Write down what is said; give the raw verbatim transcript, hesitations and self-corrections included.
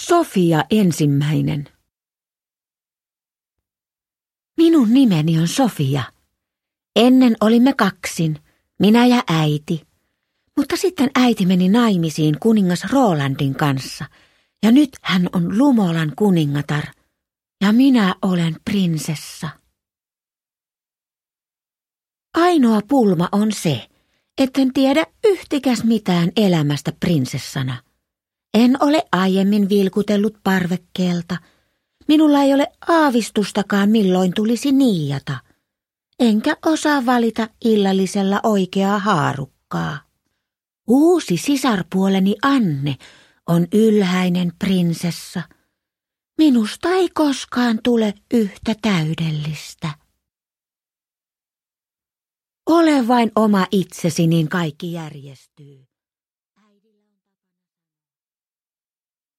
Sofia ensimmäinen. Minun nimeni on Sofia. Ennen olimme kaksin, minä ja äiti. Mutta sitten äiti meni naimisiin kuningas Rolandin kanssa, ja nyt hän on Lumolan kuningatar, ja minä olen prinsessa. Ainoa pulma on se, etten tiedä yhtikäs mitään elämästä prinsessana. En ole aiemmin vilkutellut parvekkeelta. Minulla ei ole aavistustakaan milloin tulisi niiata. Enkä osaa valita illallisella oikeaa haarukkaa. Uusi sisarpuoleni Anne on ylhäinen prinsessa. Minusta ei koskaan tule yhtä täydellistä. Ole vain oma itsesi, niin kaikki järjestyy.